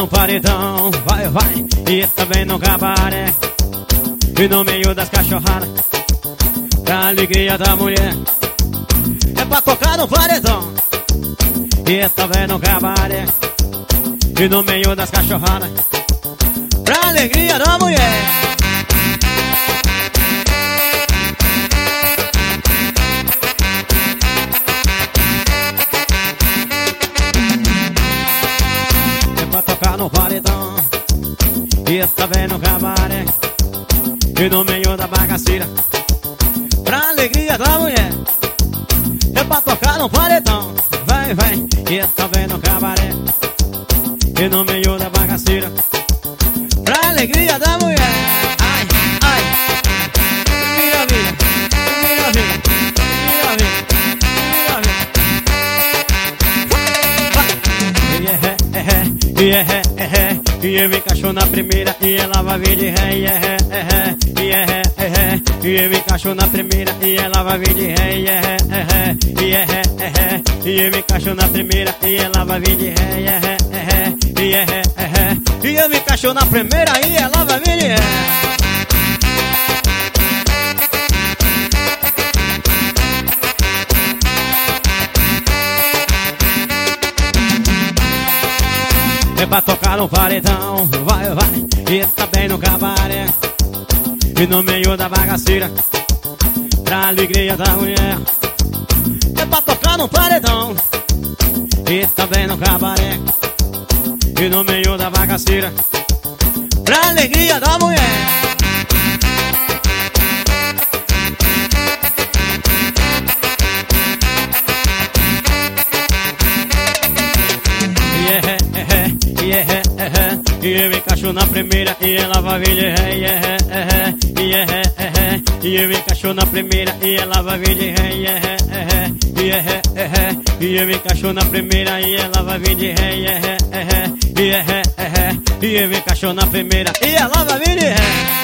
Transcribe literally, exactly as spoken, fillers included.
no paredão, vai, vai, e também no cabaré, e no meio das cachorradas, pra alegria da mulher. É pra tocar no paredão, e também no cabaré, e no meio das cachorradas, pra alegria da mulher. Tocar no paredão, e também no cabaré, e no meio da bagaceira, pra alegria da mulher. É pra tocar no paredão, vai, vai, e também no cabaré, e no meio da bagaceira, pra alegria da mulher. Ai, ai, minha vida, minha vida, minha vida, minha vida. E é ré, é ré, e eu me encaixou na primeira, e ela vai vir de ré. E é ré, é ré, e é ré, é ré, e eu me encaixou na primeira, e ela vai vir de ré. E é ré, é ré, e é ré, é ré, e eu me encaixou na primeira, e ela vai vir de ré. E é ré, é ré, e é ré, é ré, e eu me encaixou na primeira, e ela vai vir de ré. É pra tocar no paredão, vai, vai, e também no cabaré, e no meio da bagaceira, pra alegria da mulher. É pra tocar no paredão, e também no cabaré, e no meio da bagaceira, pra alegria da mulher. E é ré, é ré, e eu me encaixou na primeira, e ela vai vir de ré. E é ré, é ré, e é ré, é ré, e eu me encaixou na primeira, e ela vai vir de ré. E é ré, é ré, e é ré, é ré, e eu me encaixou na primeira, e ela vai vir de ré. E é ré, é ré, e é ré, é ré, e eu me encaixou na primeira, e ela vai vir de ré.